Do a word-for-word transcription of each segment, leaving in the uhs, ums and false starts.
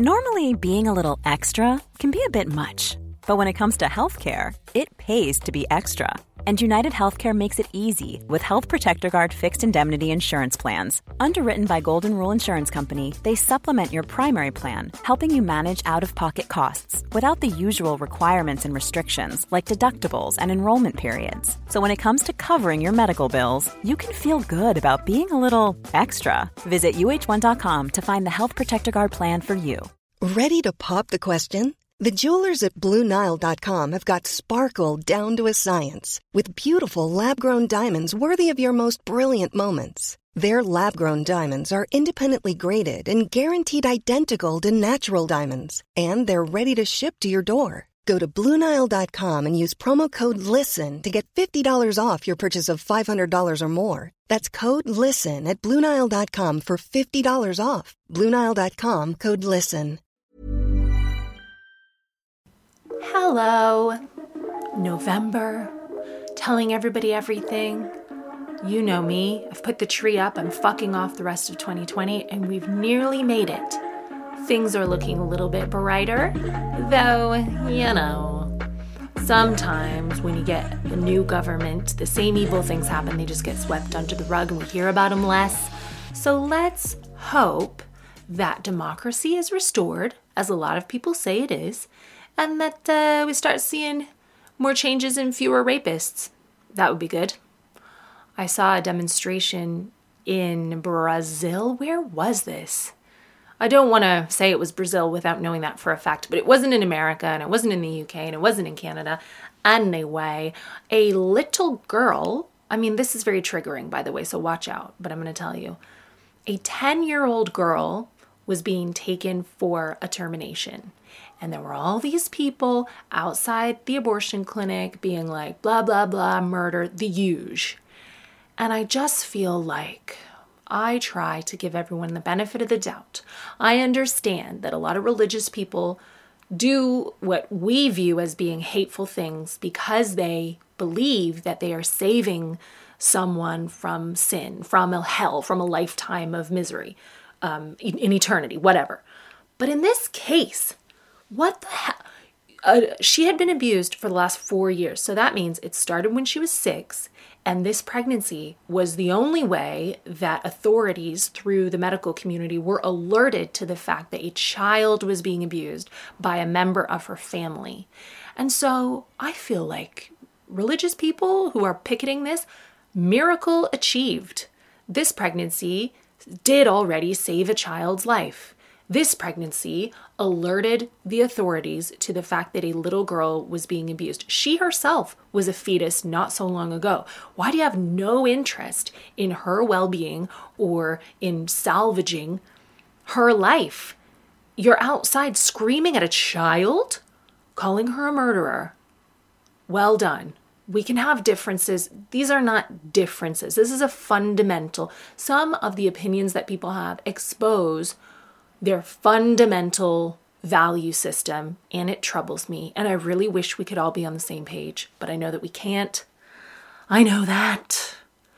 Normally, being a little extra can be a bit much, but when it comes to healthcare, it pays to be extra. And United Healthcare makes it easy with Health Protector Guard fixed indemnity insurance plans. Underwritten by Golden Rule Insurance Company, they supplement your primary plan, helping you manage out-of-pocket costs without the usual requirements and restrictions like deductibles and enrollment periods. So when it comes to covering your medical bills, you can feel good about being a little extra. Visit U H one dot com to find the Health Protector Guard plan for you. Ready to pop the question? The jewelers at Blue Nile dot com have got sparkle down to a science with beautiful lab-grown diamonds worthy of your most brilliant moments. Their lab-grown diamonds are independently graded and guaranteed identical to natural diamonds, and they're ready to ship to your door. Go to Blue Nile dot com and use promo code LISTEN to get fifty dollars off your purchase of five hundred dollars or more. That's code LISTEN at Blue Nile dot com for fifty dollars off. Blue Nile dot com, code LISTEN. Hello, November, telling everybody everything. You know me, I've put the tree up, I'm fucking off the rest of twenty twenty, and we've nearly made it. Things are looking a little bit brighter, though, you know, sometimes when you get a new government, the same evil things happen, they just get swept under the rug and we hear about them less. So let's hope that democracy is restored, as a lot of people say it is, and that uh, we start seeing more changes and fewer rapists. That would be good. I saw a demonstration in Brazil. Where was this? I don't want to say it was Brazil without knowing that for a fact, but it wasn't in America, and it wasn't in the U K, and it wasn't in Canada. Anyway, a little girl, I mean, this is very triggering, by the way, so watch out, but I'm going to tell you. A ten-year-old girl was being taken for a termination. And there were all these people outside the abortion clinic being like, blah, blah, blah, murder, the huge. And I just feel like I try to give everyone the benefit of the doubt. I understand that a lot of religious people do what we view as being hateful things because they believe that they are saving someone from sin, from a hell, from a lifetime of misery, um, in, in eternity, whatever. But in this case, what the hell? Uh, she had been abused for the last four years. So that means it started when she was six. And this pregnancy was the only way that authorities through the medical community were alerted to the fact that a child was being abused by a member of her family. And so I feel like religious people who are picketing this, miracle achieved. This pregnancy did already save a child's life. This pregnancy alerted the authorities to the fact that a little girl was being abused. She herself was a fetus not so long ago. Why do you have no interest in her well-being or in salvaging her life? You're outside screaming at a child, calling her a murderer. Well done. We can have differences. These are not differences. This is a fundamental. Some of the opinions that people have expose their fundamental value system, and it troubles me. And I really wish we could all be on the same page, but I know that we can't. I know that.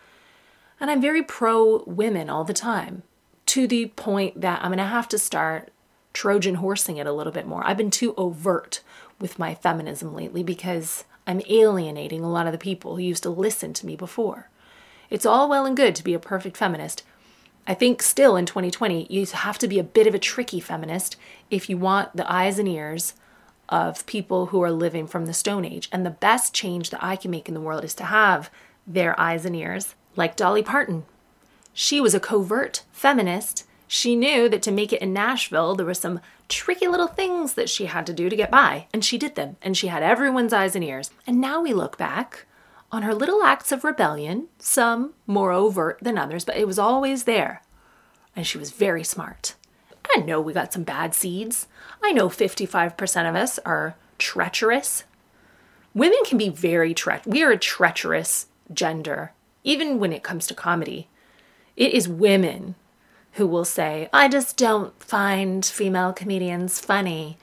And I'm very pro-women all the time, to the point that I'm going to have to start Trojan horsing it a little bit more. I've been too overt with my feminism lately because I'm alienating a lot of the people who used to listen to me before. It's all well and good to be a perfect feminist. I think still in twenty twenty, you have to be a bit of a tricky feminist if you want the eyes and ears of people who are living from the Stone Age. And the best change that I can make in the world is to have their eyes and ears, like Dolly Parton. She was a covert feminist. She knew that to make it in Nashville, there were some tricky little things that she had to do to get by, and she did them, and she had everyone's eyes and ears. And now we look back on her little acts of rebellion, some more overt than others, but it was always there. And she was very smart. I know we got some bad seeds. I know fifty-five percent of us are treacherous. Women can be very treacherous. We are a treacherous gender, even when it comes to comedy. It is women who will say, I just don't find female comedians funny.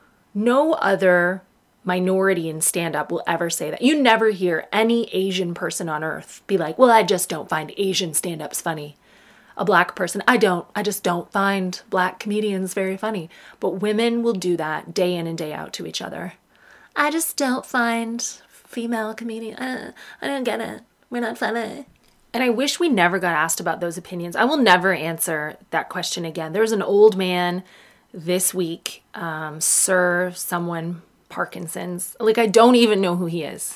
No other minority in stand-up will ever say that. You never hear any Asian person on earth be like, well, I just don't find Asian stand-ups funny. a black person. I don't. I just don't find black comedians very funny. But women will do that day in and day out to each other. I just don't find female comedians. Uh, I don't get it. We're not funny. And I wish we never got asked about those opinions. I will never answer that question again. There was an old man this week, um, Sir someone Parkinson's. Like, I don't even know who he is.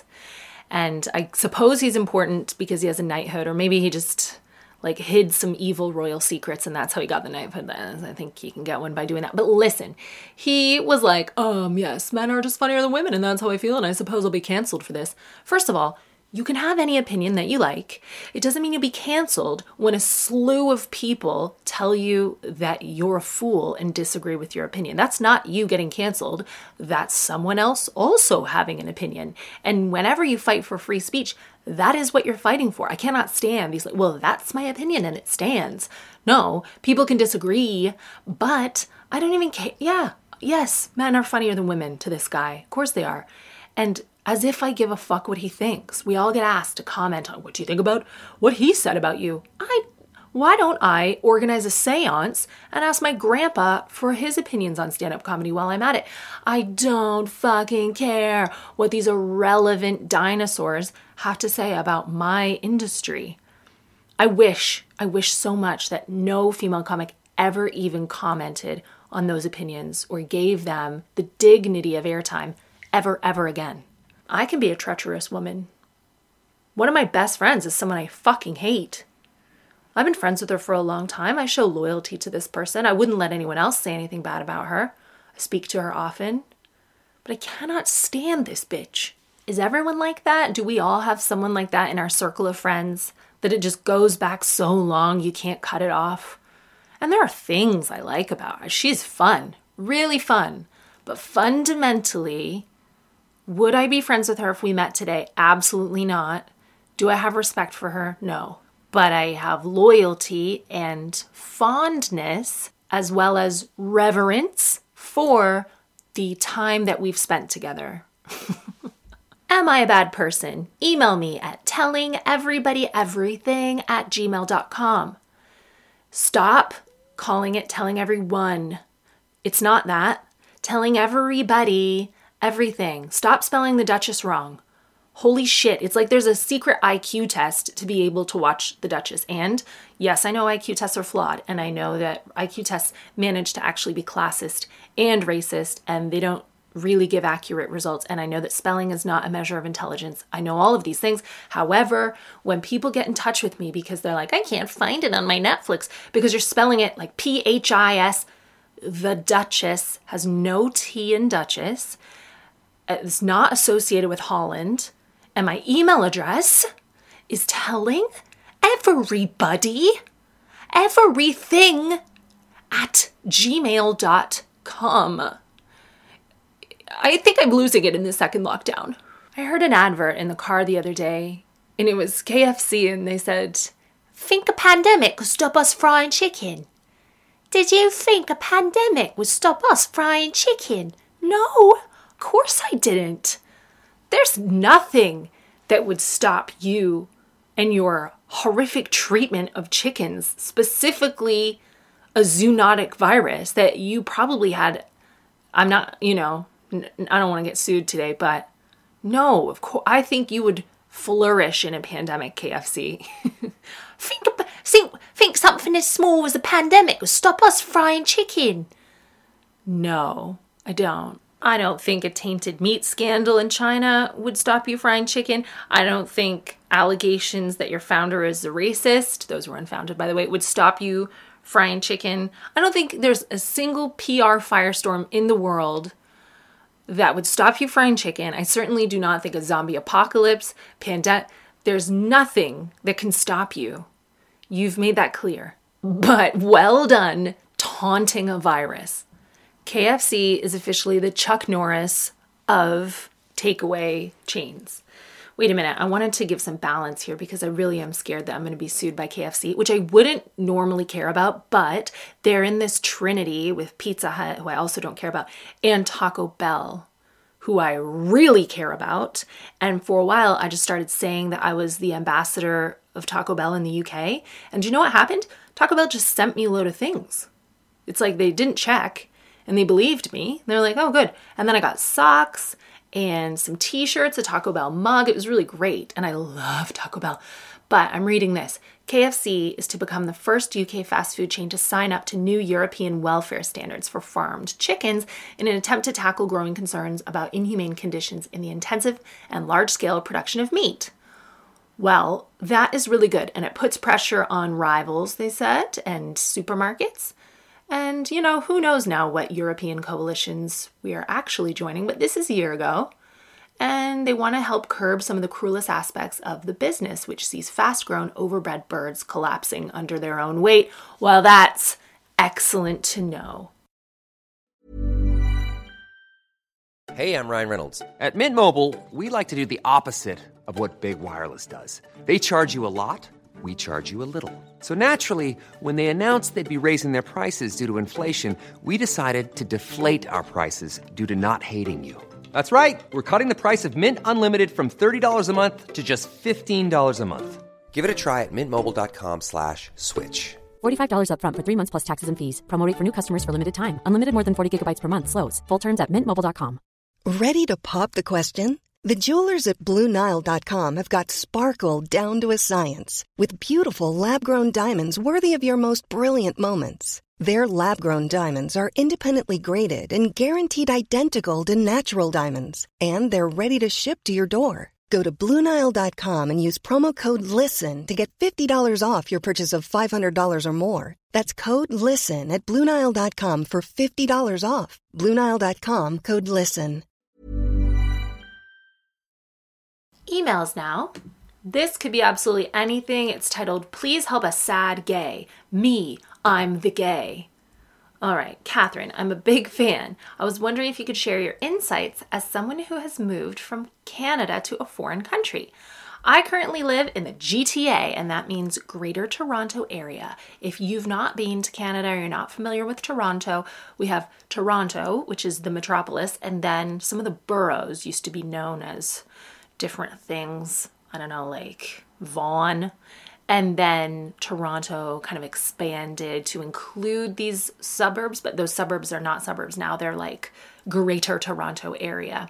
And I suppose he's important because he has a knighthood, or maybe he just like hid some evil royal secrets and that's how he got the knighthood. I think he can get one by doing that. But listen, he was like, um, yes, men are just funnier than women and that's how I feel and I suppose I'll be canceled for this. First of all, you can have any opinion that you like. It doesn't mean you'll be canceled when a slew of people tell you that you're a fool and disagree with your opinion. That's not you getting canceled. That's someone else also having an opinion. And whenever you fight for free speech, that is what you're fighting for. I cannot stand these, like, well, that's my opinion and it stands. No, people can disagree, but I don't even care. Yeah, yes, men are funnier than women to this guy. Of course they are. And as if I give a fuck what he thinks. We all get asked to comment on, what do you think about what he said about you? I, why don't I organize a seance and ask my grandpa for his opinions on stand-up comedy while I'm at it? I don't fucking care what these irrelevant dinosaurs have to say about my industry. I wish, I wish so much that no female comic ever even commented on those opinions or gave them the dignity of airtime ever, ever again. I can be a treacherous woman. One of my best friends is someone I fucking hate. I've been friends with her for a long time. I show loyalty to this person. I wouldn't let anyone else say anything bad about her. I speak to her often. But I cannot stand this bitch. Is everyone like that? Do we all have someone like that in our circle of friends? That it just goes back so long you can't cut it off? And there are things I like about her. She's fun. Really fun. But fundamentally, would I be friends with her if we met today? Absolutely not. Do I have respect for her? No. But I have loyalty and fondness as well as reverence for the time that we've spent together. Am I a bad person? Email me at tellingeverybodyeverything at gmail dot com. Stop calling it telling everyone. It's not that. Telling everybody everything. Stop spelling the Duchess wrong. Holy shit. It's like there's a secret I Q test to be able to watch the Duchess. And yes, I know I Q tests are flawed. And I know that I Q tests manage to actually be classist and racist. And they don't really give accurate results. And I know that spelling is not a measure of intelligence. I know all of these things. However, when people get in touch with me because they're like, I can't find it on my Netflix because you're spelling it like P H I S, the Duchess has no T in Duchess. It's not associated with Holland. And my email address is telling everybody everything at gmail dot com. I think I'm losing it in the second lockdown. I heard an advert in the car the other day, and it was K F C, and they said, think a pandemic could stop us frying chicken? Did you think a pandemic would stop us frying chicken? No. Of course I didn't. There's nothing that would stop you and your horrific treatment of chickens, specifically a zoonotic virus that you probably had. I'm not, you know, I don't want to get sued today, but no, of course, I think you would flourish in a pandemic, K F C. think, about, think, think something as small as a pandemic would stop us frying chicken. No, I don't. I don't think a tainted meat scandal in China would stop you frying chicken. I don't think allegations that your founder is a racist, those were unfounded by the way, would stop you frying chicken. I don't think there's a single P R firestorm in the world that would stop you frying chicken. I certainly do not think a zombie apocalypse, pandemic, there's nothing that can stop you. You've made that clear. But well done taunting a virus. K F C is officially the Chuck Norris of takeaway chains. Wait a minute, I wanted to give some balance here because I really am scared that I'm going to be sued by K F C, which I wouldn't normally care about, but they're in this trinity with Pizza Hut, who I also don't care about, and Taco Bell, who I really care about. And for a while, I just started saying that I was the ambassador of Taco Bell in the U K. And do you know what happened? Taco Bell just sent me a load of things. It's like they didn't check and they believed me. They're like, oh, good. And then I got socks and some t-shirts, a Taco Bell mug. It was really great. And I love Taco Bell. But I'm reading this. K F C is to become the first U K fast food chain to sign up to new European welfare standards for farmed chickens in an attempt to tackle growing concerns about inhumane conditions in the intensive and large-scale production of meat. Well, that is really good, and it puts pressure on rivals, they said, and supermarkets. And, you know, who knows now what European coalitions we are actually joining, but this is a year ago. And they want to help curb some of the cruelest aspects of the business, which sees fast-grown, overbred birds collapsing under their own weight. Well, that's excellent to know. Hey, I'm Ryan Reynolds. At Mint Mobile, we like to do the opposite of what Big Wireless does. They charge you a lot, we charge you a little. So naturally, when they announced they'd be raising their prices due to inflation, we decided to deflate our prices due to not hating you. That's right. We're cutting the price of Mint Unlimited from thirty dollars a month to just fifteen dollars a month. Give it a try at mintmobile.com slash switch. forty-five dollars up front for three months plus taxes and fees. Promo rate for new customers for limited time. Unlimited more than forty gigabytes per month. Slows full terms at mint mobile dot com. Ready to pop the question? The jewelers at Blue Nile dot com have got sparkle down to a science with beautiful lab-grown diamonds worthy of your most brilliant moments. Their lab-grown diamonds are independently graded and guaranteed identical to natural diamonds, and they're ready to ship to your door. Go to Blue Nile dot com and use promo code LISTEN to get fifty dollars off your purchase of five hundred dollars or more. That's code LISTEN at Blue Nile dot com for fifty dollars off. Blue Nile dot com, code LISTEN. Emails now. This could be absolutely anything. It's titled, Please Help a Sad Gay. Me, I'm the gay. All right, Catherine, I'm a big fan. I was wondering if you could share your insights as someone who has moved from Canada to a foreign country. I currently live in the G T A, and that means Greater Toronto Area. If you've not been to Canada or you're not familiar with Toronto, we have Toronto, which is the metropolis, and then some of the boroughs used to be known as different things. I don't know, like Vaughan. And then Toronto kind of expanded to include these suburbs, but those suburbs are not suburbs now. They're like Greater Toronto Area.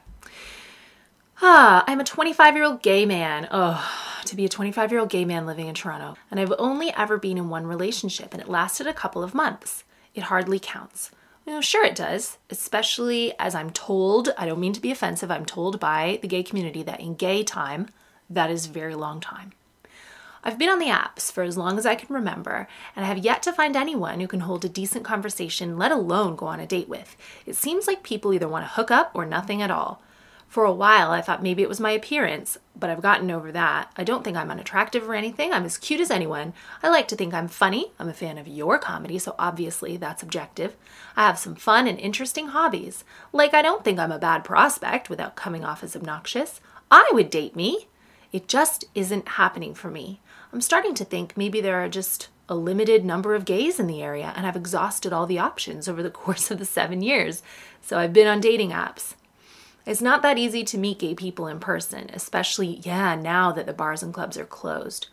Ah, I'm a twenty-five-year-old gay man. Oh, to be a twenty-five-year-old gay man living in Toronto. And I've only ever been in one relationship, and it lasted a couple of months. It hardly counts. You know, sure it does, especially as I'm told, I don't mean to be offensive, I'm told by the gay community that in gay time, that is a very long time. I've been on the apps for as long as I can remember, and I have yet to find anyone who can hold a decent conversation, let alone go on a date with. It seems like people either want to hook up or nothing at all. For a while, I thought maybe it was my appearance, but I've gotten over that. I don't think I'm unattractive or anything. I'm as cute as anyone. I like to think I'm funny. I'm a fan of your comedy, so obviously that's objective. I have some fun and interesting hobbies. Like, I don't think I'm a bad prospect without coming off as obnoxious. I would date me. It just isn't happening for me. I'm starting to think maybe there are just a limited number of gays in the area, and I've exhausted all the options over the course of the seven years. So I've been on dating apps. It's not that easy to meet gay people in person, especially, yeah, now that the bars and clubs are closed.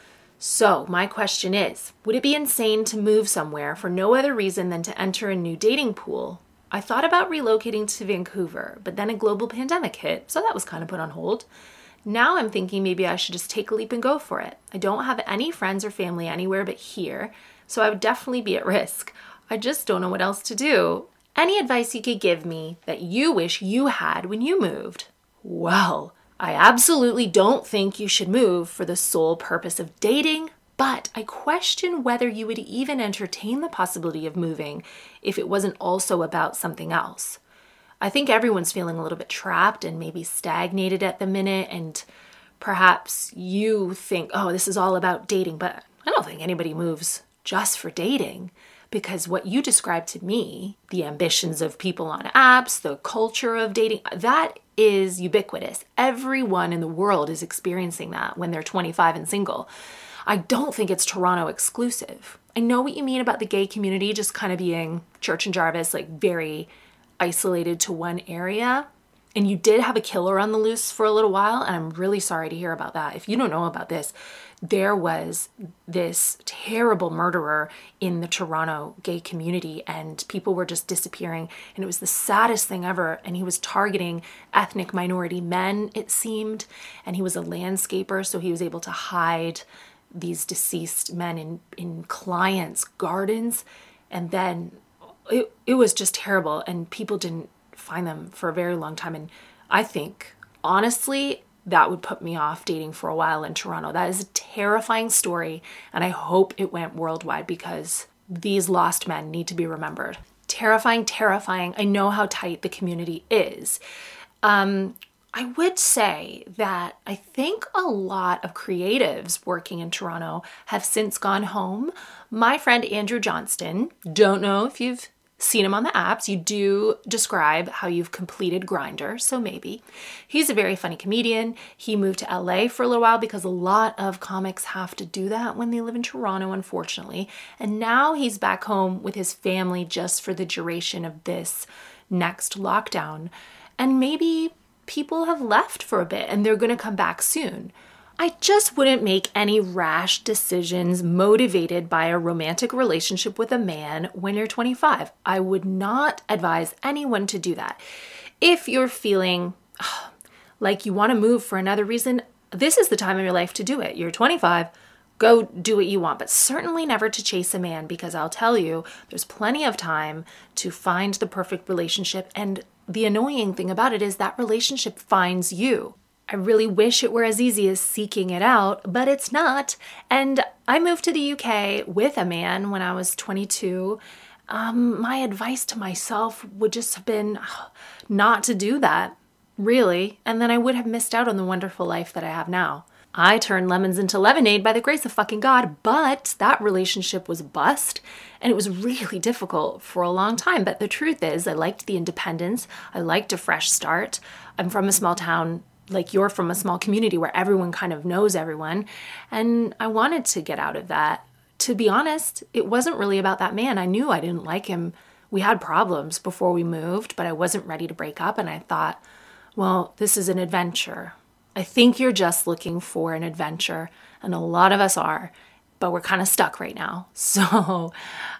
So my question is, would it be insane to move somewhere for no other reason than to enter a new dating pool? I thought about relocating to Vancouver, but then a global pandemic hit, so that was kind of put on hold. Now I'm thinking maybe I should just take a leap and go for it. I don't have any friends or family anywhere but here, so I would definitely be at risk. I just don't know what else to do. Any advice you could give me that you wish you had when you moved? Well, I absolutely don't think you should move for the sole purpose of dating, but I question whether you would even entertain the possibility of moving if it wasn't also about something else. I think everyone's feeling a little bit trapped and maybe stagnated at the minute, and perhaps you think, oh, this is all about dating, but I don't think anybody moves just for dating. Because what you described to me, the ambitions of people on apps, the culture of dating, that is ubiquitous. Everyone in the world is experiencing that when they're twenty-five and single. I don't think it's Toronto exclusive. I know what you mean about the gay community just kind of being Church and Jarvis, like very isolated to one area. And you did have a killer on the loose for a little while, and I'm really sorry to hear about that. If you don't know about this, there was this terrible murderer in the Toronto gay community, and people were just disappearing, and it was the saddest thing ever. And he was targeting ethnic minority men, it seemed, and he was a landscaper, so he was able to hide these deceased men in, in clients' gardens. And then it, it was just terrible, and people didn't find them for a very long time. And I think, honestly, that would put me off dating for a while in Toronto. That is a terrifying story, and I hope it went worldwide because these lost men need to be remembered. Terrifying, terrifying. I know how tight the community is. Um, I would say that I think a lot of creatives working in Toronto have since gone home. My friend Andrew Johnston, don't know if you've seen him on the apps. You do describe how you've completed Grindr, so maybe. He's a very funny comedian. He moved to L A for a little while because a lot of comics have to do that when they live in Toronto, unfortunately. And now he's back home with his family just for the duration of this next lockdown. And maybe people have left for a bit and they're going to come back soon. I just wouldn't make any rash decisions motivated by a romantic relationship with a man when you're twenty-five. I would not advise anyone to do that. If you're feeling oh, like you want to move for another reason, this is the time of your life to do it. You're twenty-five, go do what you want, but certainly never to chase a man, because I'll tell you, there's plenty of time to find the perfect relationship. And the annoying thing about it is that relationship finds you. I really wish it were as easy as seeking it out, but it's not. And I moved to the U K with a man when I was twenty-two. Um, my advice to myself would just have been not to do that, really. And then I would have missed out on the wonderful life that I have now. I turned lemons into lemonade by the grace of fucking God, but that relationship was a bust, and it was really difficult for a long time. But the truth is, I liked the independence. I liked a fresh start. I'm from a small town, like you're from a small community where everyone kind of knows everyone. And I wanted to get out of that. To be honest, it wasn't really about that man. I knew I didn't like him. We had problems before we moved, but I wasn't ready to break up. And I thought, well, this is an adventure. I think you're just looking for an adventure. And a lot of us are, but we're kind of stuck right now. So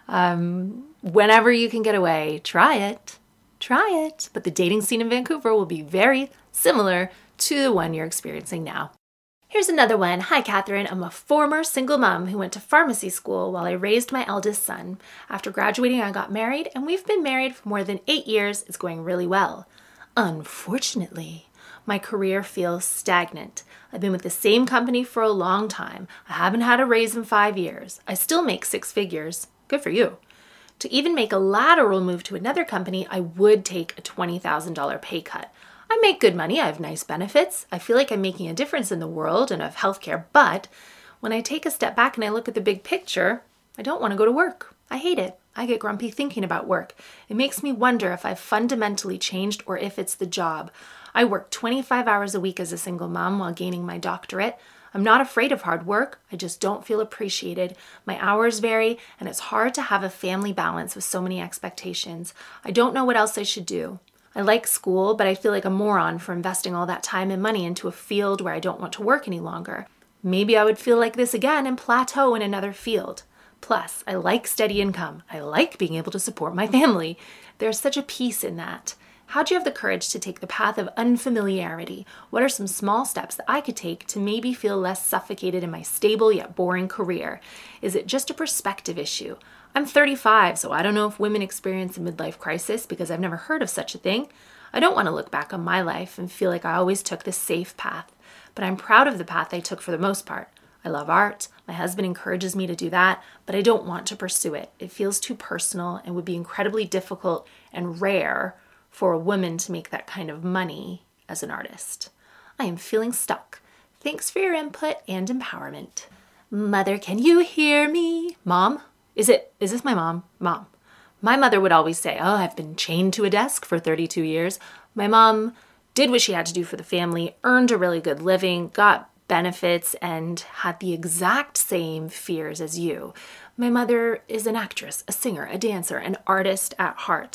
um, whenever you can get away, try it. Try it. But the dating scene in Vancouver will be very similar to the one you're experiencing now. Here's another one. Hi, Catherine. I'm a former single mom who went to pharmacy school while I raised my eldest son. After graduating, I got married, and we've been married for more than eight years. It's going really well. Unfortunately, my career feels stagnant. I've been with the same company for a long time. I haven't had a raise in five years. I still make six figures. Good for you. To even make a lateral move to another company, I would take a twenty thousand dollars pay cut. I make good money, I have nice benefits, I feel like I'm making a difference in the world and I have healthcare, but when I take a step back and I look at the big picture, I don't want to go to work. I hate it. I get grumpy thinking about work. It makes me wonder if I've fundamentally changed or if it's the job. I work twenty-five hours a week as a single mom while gaining my doctorate. I'm not afraid of hard work, I just don't feel appreciated. My hours vary, and it's hard to have a family balance with so many expectations. I don't know what else I should do. I like school, but I feel like a moron for investing all that time and money into a field where I don't want to work any longer. Maybe I would feel like this again and plateau in another field. Plus, I like steady income. I like being able to support my family. There's such a peace in that. How'd you have the courage to take the path of unfamiliarity? What are some small steps that I could take to maybe feel less suffocated in my stable yet boring career? Is it just a perspective issue? I'm thirty-five, so I don't know if women experience a midlife crisis because I've never heard of such a thing. I don't want to look back on my life and feel like I always took the safe path, but I'm proud of the path I took for the most part. I love art. My husband encourages me to do that, but I don't want to pursue it. It feels too personal and would be incredibly difficult and rare for a woman to make that kind of money as an artist. I am feeling stuck. Thanks for your input and empowerment. Mother, can you hear me? Mom? Is it, is this my mom? Mom. My mother would always say, oh, I've been chained to a desk for thirty-two years. My mom did what she had to do for the family, earned a really good living, got benefits, and had the exact same fears as you. My mother is an actress, a singer, a dancer, an artist at heart.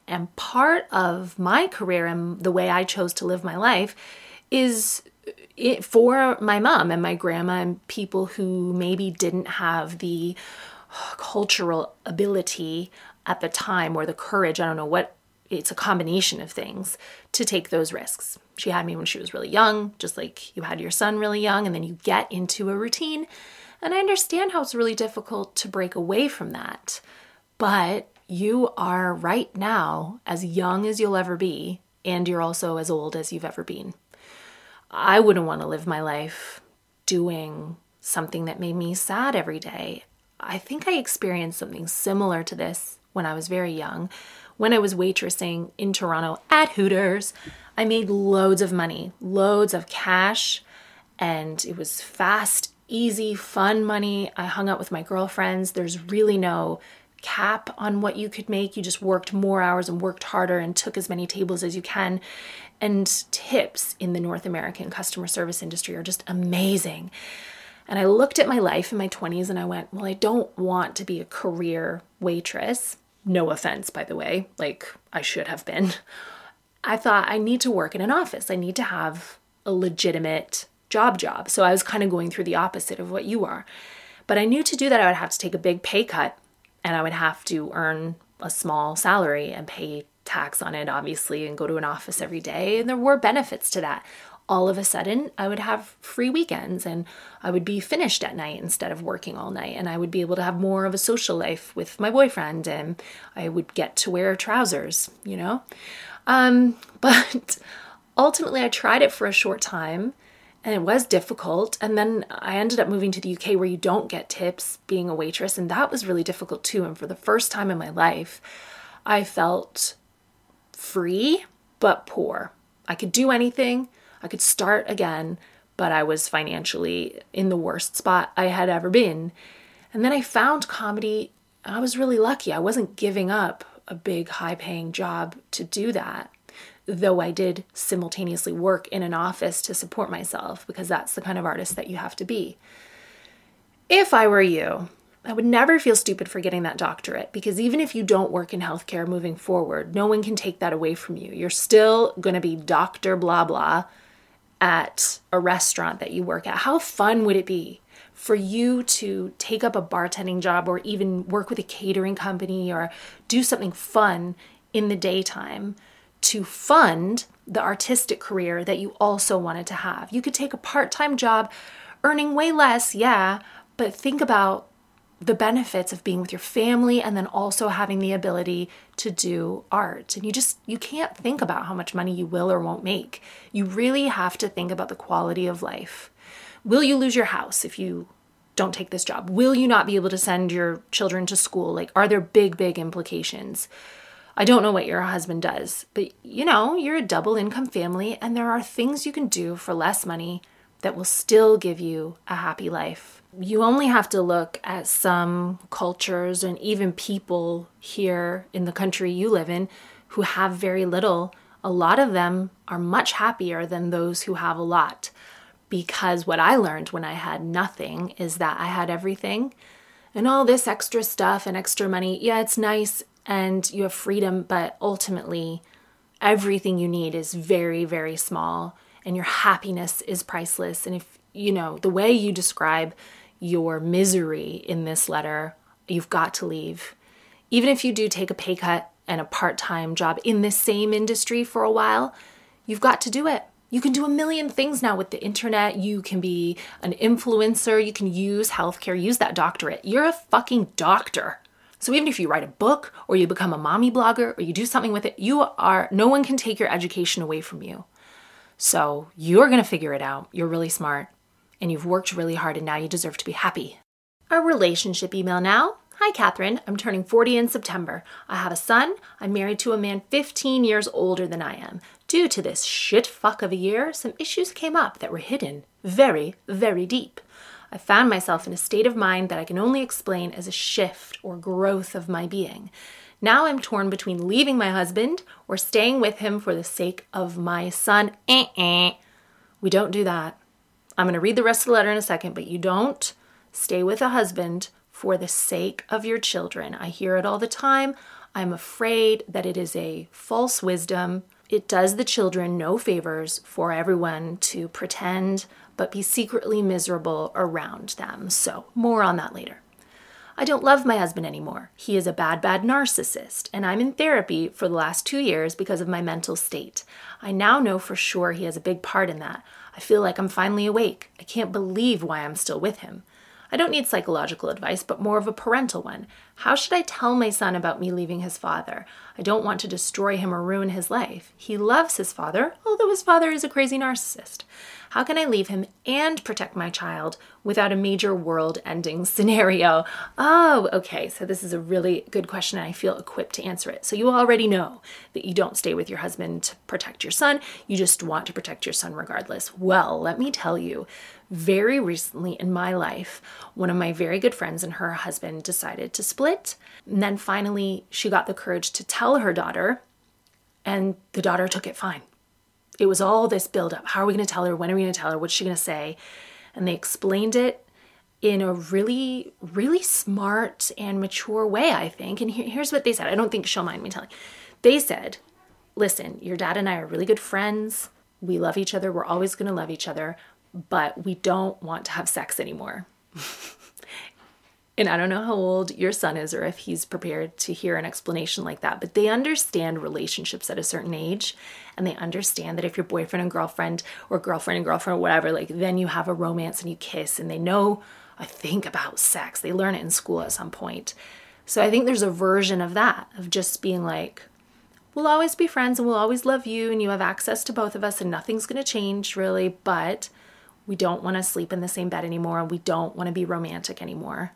And part of my career and the way I chose to live my life is it for my mom and my grandma and people who maybe didn't have the cultural ability at the time or the courage, I don't know what, it's a combination of things, to take those risks. She had me when she was really young, just like you had your son really young, and then you get into a routine. And I understand how it's really difficult to break away from that. But you are right now as young as you'll ever be, and you're also as old as you've ever been. I wouldn't want to live my life doing something that made me sad every day. I think I experienced something similar to this when I was very young. When I was waitressing in Toronto at Hooters, I made loads of money, loads of cash, and it was fast, easy, fun money. I hung out with my girlfriends. There's really no cap on what you could make. You just worked more hours and worked harder and took as many tables as you can. And tips in the North American customer service industry are just amazing. And I looked at my life in my twenties and I went, well, I don't want to be a career waitress. No offense, by the way, like I should have been. I thought I need to work in an office. I need to have a legitimate job job. So I was kind of going through the opposite of what you are. But I knew to do that, I would have to take a big pay cut and I would have to earn a small salary and pay tax on it, obviously, and go to an office every day. And there were benefits to that. All of a sudden, I would have free weekends and I would be finished at night instead of working all night. And I would be able to have more of a social life with my boyfriend and I would get to wear trousers, you know? Um, but ultimately, I tried it for a short time and it was difficult. And then I ended up moving to the U K where you don't get tips being a waitress. And that was really difficult too. And for the first time in my life, I felt free, but poor. I could do anything. I could start again, but I was financially in the worst spot I had ever been. And then I found comedy. I was really lucky. I wasn't giving up a big, high-paying job to do that, though I did simultaneously work in an office to support myself because that's the kind of artist that you have to be. If I were you, I would never feel stupid for getting that doctorate because even if you don't work in healthcare moving forward, no one can take that away from you. You're still going to be Doctor Blah Blah at a restaurant that you work at. How fun would it be for you to take up a bartending job or even work with a catering company or do something fun in the daytime to fund the artistic career that you also wanted to have? You could take a part-time job earning way less, yeah, but think about the benefits of being with your family and then also having the ability to do art. And you just, you can't think about how much money you will or won't make. You really have to think about the quality of life. Will you lose your house if you don't take this job? Will you not be able to send your children to school? Like, are there big, big implications? I don't know what your husband does, but you know, you're a double income family and there are things you can do for less money that will still give you a happy life. You only have to look at some cultures and even people here in the country you live in who have very little. A lot of them are much happier than those who have a lot. Because what I learned when I had nothing is that I had everything and all this extra stuff and extra money. Yeah, it's nice and you have freedom, but ultimately everything you need is very, very small and your happiness is priceless. And if, you know, the way you describe your misery in this letter, you've got to leave. Even if you do take a pay cut and a part-time job in this same industry for a while, you've got to do it. You can do a million things now with the internet. You can be an influencer. You can use healthcare, use that doctorate. You're a fucking doctor. So even if you write a book or you become a mommy blogger or you do something with it, you are, no one can take your education away from you. So you're going to figure it out. You're really smart and you've worked really hard and now you deserve to be happy. A relationship email now. Hi, Catherine. I'm turning forty in September. I have a son. I'm married to a man fifteen years older than I am. Due to this shit fuck of a year, some issues came up that were hidden very, very deep. I found myself in a state of mind that I can only explain as a shift or growth of my being. Now I'm torn between leaving my husband or staying with him for the sake of my son. Eh-eh. We don't do that. I'm going to read the rest of the letter in a second, but you don't stay with a husband for the sake of your children. I hear it all the time. I'm afraid that it is a false wisdom. It does the children no favors for everyone to pretend but be secretly miserable around them. So more on that later. I don't love my husband anymore. He is a bad, bad narcissist, and I'm in therapy for the last two years because of my mental state. I now know for sure he has a big part in that. I feel like I'm finally awake. I can't believe why I'm still with him. I don't need psychological advice, but more of a parental one. How should I tell my son about me leaving his father? I don't want to destroy him or ruin his life. He loves his father, although his father is a crazy narcissist. How can I leave him and protect my child without a major world-ending scenario? Oh, okay, so this is a really good question, and I feel equipped to answer it. So you already know that you don't stay with your husband to protect your son. You just want to protect your son regardless. Well, let me tell you, very recently in my life, one of my very good friends and her husband decided to split. And then finally, she got the courage to tell her daughter, and the daughter took it fine. It was all this buildup. How are we going to tell her? When are we going to tell her? What's she going to say? And they explained it in a really, really smart and mature way, I think. And here, here's what they said. I don't think she'll mind me telling. They said, listen, your dad and I are really good friends. We love each other. We're always going to love each other. But we don't want to have sex anymore. And I don't know how old your son is or if he's prepared to hear an explanation like that, but they understand relationships at a certain age, and they understand that if you're boyfriend and girlfriend or girlfriend and girlfriend or whatever, like then you have a romance and you kiss, and they know, I think, about sex. They learn it in school at some point. So I think there's a version of that, of just being like, we'll always be friends and we'll always love you and you have access to both of us and nothing's going to change really, but we don't want to sleep in the same bed anymore and we don't want to be romantic anymore.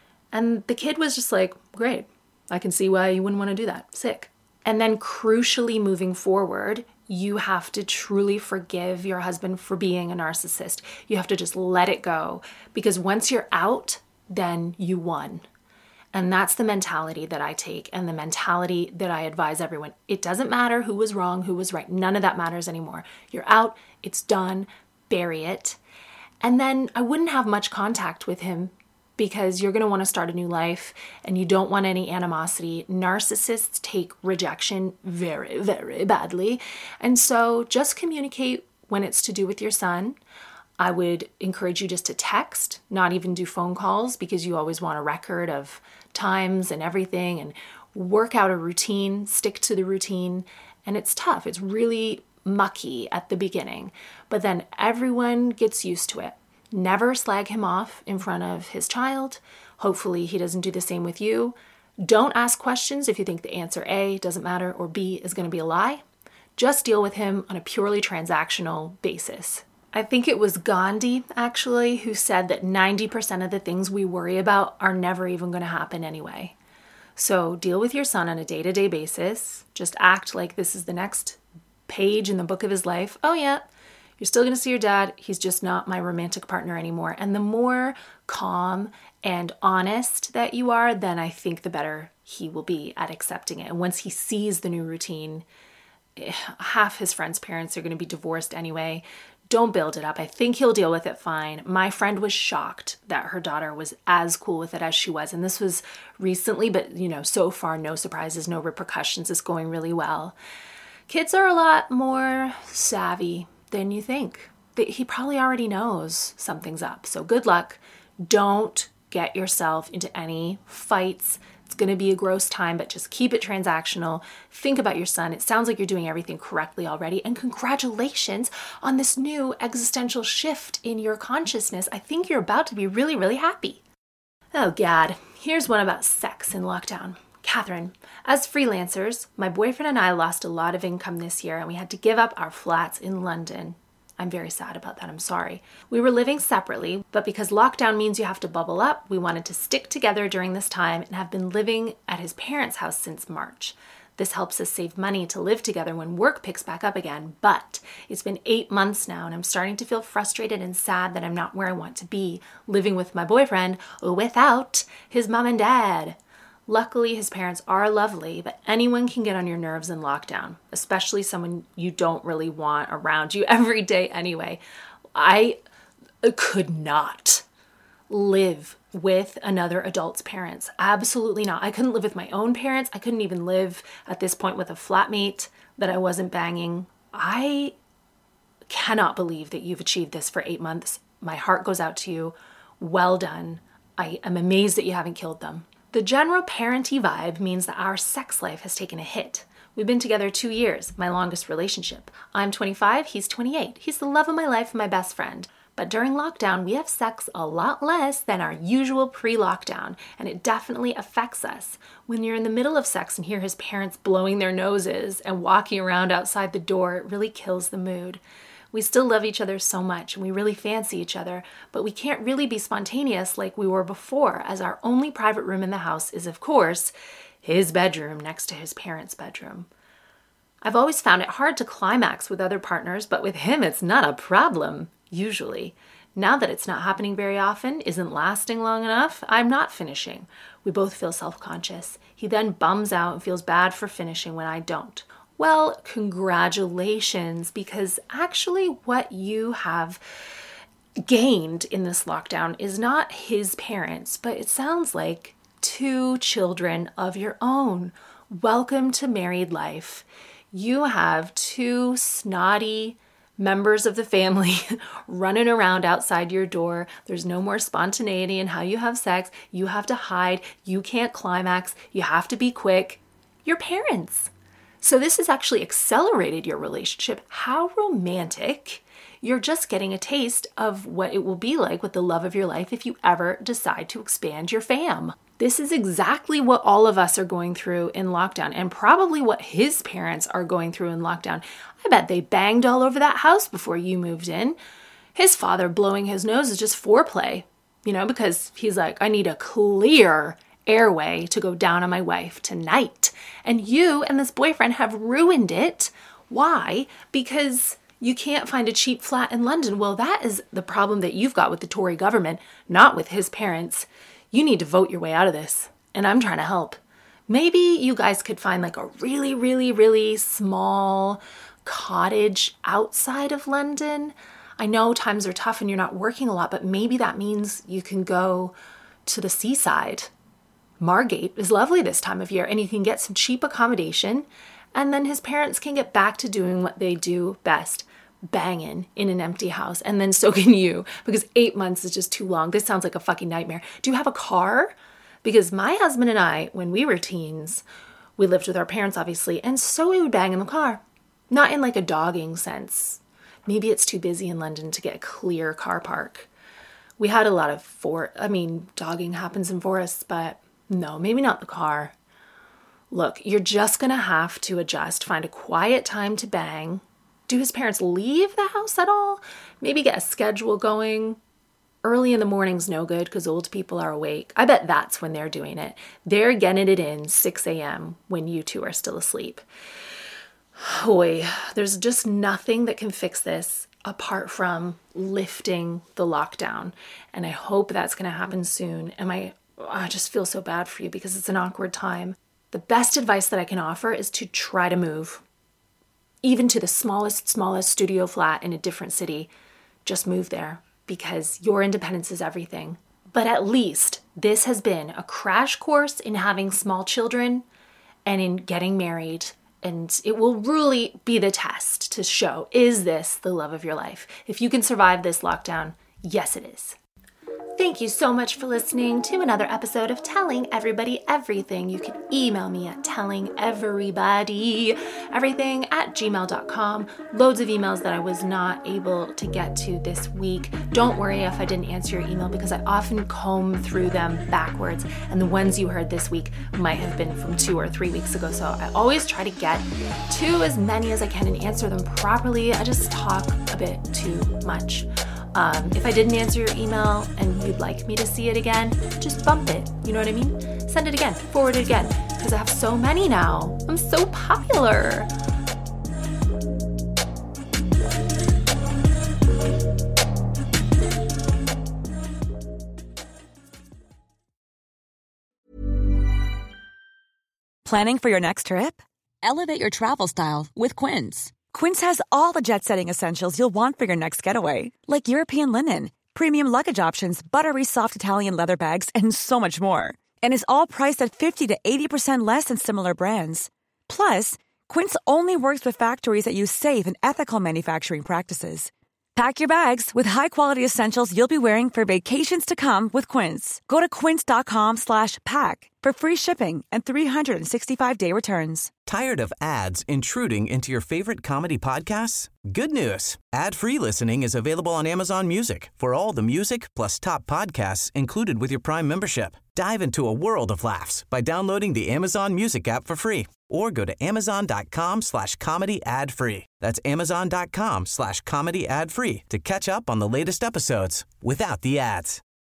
And the kid was just like, great, I can see why you wouldn't want to do that. Sick. And then crucially moving forward, you have to truly forgive your husband for being a narcissist. You have to just let it go, because once you're out, then you won. And that's the mentality that I take and the mentality that I advise everyone. It doesn't matter who was wrong, who was right. None of that matters anymore. You're out, it's done, bury it. And then I wouldn't have much contact with him, because you're going to want to start a new life and you don't want any animosity. Narcissists take rejection very, very badly. And so just communicate when it's to do with your son. I would encourage you just to text, not even do phone calls, because you always want a record of times and everything, and work out a routine, stick to the routine. And it's tough. It's really mucky at the beginning, but then everyone gets used to it. Never slag him off in front of his child. Hopefully he doesn't do the same with you. Don't ask questions if you think the answer A doesn't matter or B is going to be a lie. Just deal with him on a purely transactional basis. I think it was Gandhi, actually, who said that ninety percent of the things we worry about are never even going to happen anyway. So deal with your son on a day-to-day basis. Just act like this is the next page in the book of his life. Oh yeah, you're still going to see your dad. He's just not my romantic partner anymore. And the more calm and honest that you are, then I think the better he will be at accepting it. And once he sees the new routine, half his friends' parents are going to be divorced anyway. Don't build it up. I think he'll deal with it fine. My friend was shocked that her daughter was as cool with it as she was. And this was recently, but you know, so far, no surprises, no repercussions. It's going really well. Kids are a lot more savvy than you think. He probably already knows something's up. So good luck. Don't get yourself into any fights. It's going to be a gross time, but just keep it transactional. Think about your son. It sounds like you're doing everything correctly already. And congratulations on this new existential shift in your consciousness. I think you're about to be really, really happy. Oh, God. Here's one about sex in lockdown. Catherine, as freelancers, my boyfriend and I lost a lot of income this year and we had to give up our flats in London. I'm very sad about that. I'm sorry. We were living separately, but because lockdown means you have to bubble up, we wanted to stick together during this time and have been living at his parents' house since March. This helps us save money to live together when work picks back up again, but it's been eight months now and I'm starting to feel frustrated and sad that I'm not where I want to be, living with my boyfriend without his mom and dad. Luckily, his parents are lovely, but anyone can get on your nerves in lockdown, especially someone you don't really want around you every day anyway. I could not live with another adult's parents. Absolutely not. I couldn't live with my own parents. I couldn't even live at this point with a flatmate that I wasn't banging. I cannot believe that you've achieved this for eight months. My heart goes out to you. Well done. I am amazed that you haven't killed them. The general parenty vibe means that our sex life has taken a hit. We've been together two years, my longest relationship. I'm twenty-five, he's twenty-eight. He's the love of my life and my best friend. But during lockdown, we have sex a lot less than our usual pre-lockdown, and it definitely affects us. When you're in the middle of sex and hear his parents blowing their noses and walking around outside the door, it really kills the mood. We still love each other so much, and we really fancy each other, but we can't really be spontaneous like we were before, as our only private room in the house is, of course, his bedroom next to his parents' bedroom. I've always found it hard to climax with other partners, but with him it's not a problem. Usually. Now that it's not happening very often, isn't lasting long enough, I'm not finishing. We both feel self-conscious. He then bums out and feels bad for finishing when I don't. Well, congratulations, because actually what you have gained in this lockdown is not his parents, but it sounds like two children of your own. Welcome to married life. You have two snotty members of the family running around outside your door. There's no more spontaneity in how you have sex. You have to hide. You can't climax. You have to be quick. Your parents. So this has actually accelerated your relationship. How romantic. You're just getting a taste of what it will be like with the love of your life if you ever decide to expand your fam. This is exactly what all of us are going through in lockdown, and probably what his parents are going through in lockdown. I bet they banged all over that house before you moved in. His father blowing his nose is just foreplay, you know, because he's like, I need a clear airway to go down on my wife tonight. And you and this boyfriend have ruined it. Why? Because you can't find a cheap flat in London. Well, that is the problem that you've got with the Tory government, not with his parents. You need to vote your way out of this, and I'm trying to help. Maybe you guys could find like a really, really, really small cottage outside of London. I know times are tough and you're not working a lot, but maybe that means you can go to the seaside. Margate is lovely this time of year, and you can get some cheap accommodation, and then his parents can get back to doing what they do best, banging in an empty house, and then so can you, because eight months is just too long. This sounds like a fucking nightmare. Do you have a car? Because my husband and I, when we were teens, we lived with our parents, obviously, and so we would bang in the car. Not in like a dogging sense. Maybe it's too busy in London to get a clear car park. We had a lot of for, I mean, dogging happens in forests, but no, maybe not the car. Look, you're just gonna have to adjust, find a quiet time to bang. Do his parents leave the house at all? Maybe get a schedule going. Early in the morning's no good because old people are awake. I bet that's when they're doing it. They're getting it in six a.m. when you two are still asleep. Boy, there's just nothing that can fix this apart from lifting the lockdown. And I hope that's going to happen soon. And I, I just feel so bad for you because it's an awkward time. The best advice that I can offer is to try to move. Even to the smallest, smallest studio flat in a different city. Just move there because your independence is everything. But at least this has been a crash course in having small children and in getting married. And it will really be the test to show, is this the love of your life? If you can survive this lockdown, yes, it is. Thank you so much for listening to another episode of Telling Everybody Everything. You can email me at tellingeverybody everything at gmail dot com. Loads of emails that I was not able to get to this week. Don't worry if I didn't answer your email because I often comb through them backwards, and the ones you heard this week might have been from two or three weeks ago. So I always try to get to as many as I can and answer them properly. I just talk a bit too much. Um, if I didn't answer your email and you'd like me to see it again, just bump it. You know what I mean? Send it again, forward it again, because I have so many now. I'm so popular. Planning for your next trip? Elevate your travel style with Quince. Quince has all the jet-setting essentials you'll want for your next getaway, like European linen, premium luggage options, buttery soft Italian leather bags, and so much more. And is all priced at fifty to eighty percent less than similar brands. Plus, Quince only works with factories that use safe and ethical manufacturing practices. Pack your bags with high-quality essentials you'll be wearing for vacations to come with Quince. Go to quince.com slash pack for free shipping and three sixty-five day returns. Tired of ads intruding into your favorite comedy podcasts? Good news. Ad-free listening is available on Amazon Music for all the music plus top podcasts included with your Prime membership. Dive into a world of laughs by downloading the Amazon Music app for free or go to amazon.com slash comedy ad free. That's amazon.com slash comedy ad free to catch up on the latest episodes without the ads.